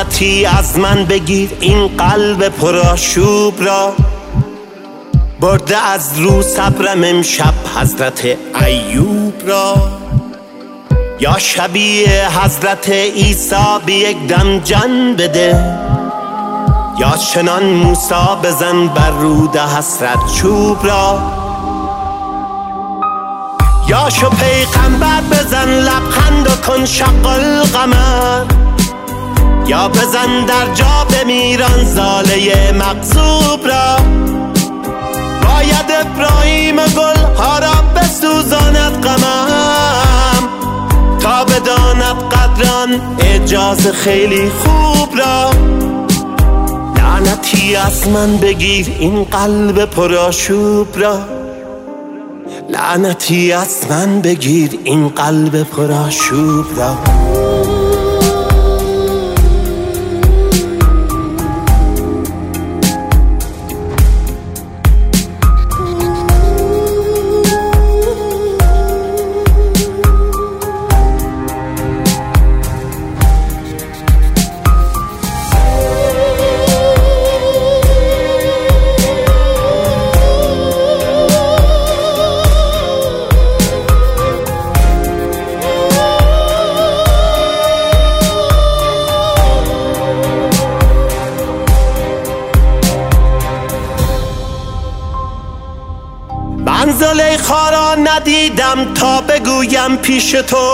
لعنتی از من بگیر این قلب پرآشوب را. برده از رو صبرم امشب حضرت ایوب را. یا شبیه حضرت عیسی به یک دم جان بده، یا چنان موسی بزن بر رود حسرت چوب را. یا شو پیغمبر بزن لبخند و کن شق القمر، یا بزن در جا بمیران زاله مغضوب را. باید ابراهیم گل ها را بسوزاند غمم، تا بداند قدران اعجاز خیلی خوب را. لعنتی از من بگیر این قلب پرآشوب را. لعنتی از من بگیر این قلب پرآشوب را. من زلیخا را ندیدم تا بگویم پیش تو،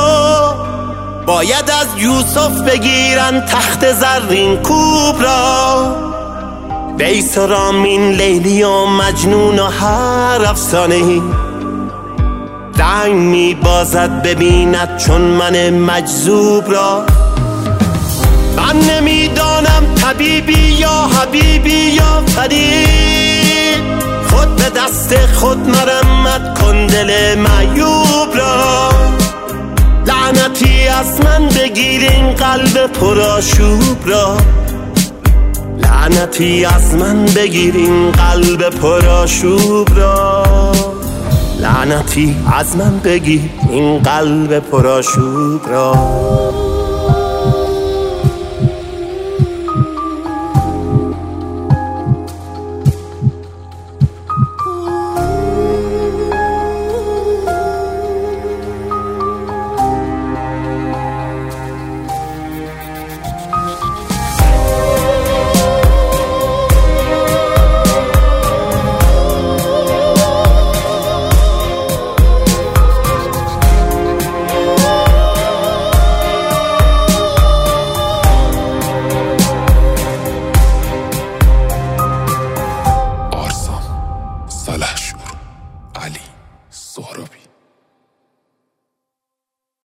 باید از یوسف بگیرن تخت زرین کوب را. ویس و رامین، لیلی و مجنون و هر افسانه‌ای رنگ می بازد ببیند چون من مجذوب را. من نمیدانم طبیبی یا حبیبی یا فرید، خود به دست خود مرمت کن دل معیوب را. لعنتی از من بگیر این قلب پرآشوب را. لعنتی از من بگیر این قلب پرآشوب را. لعنتی از من بگیر این قلب پرآشوب را.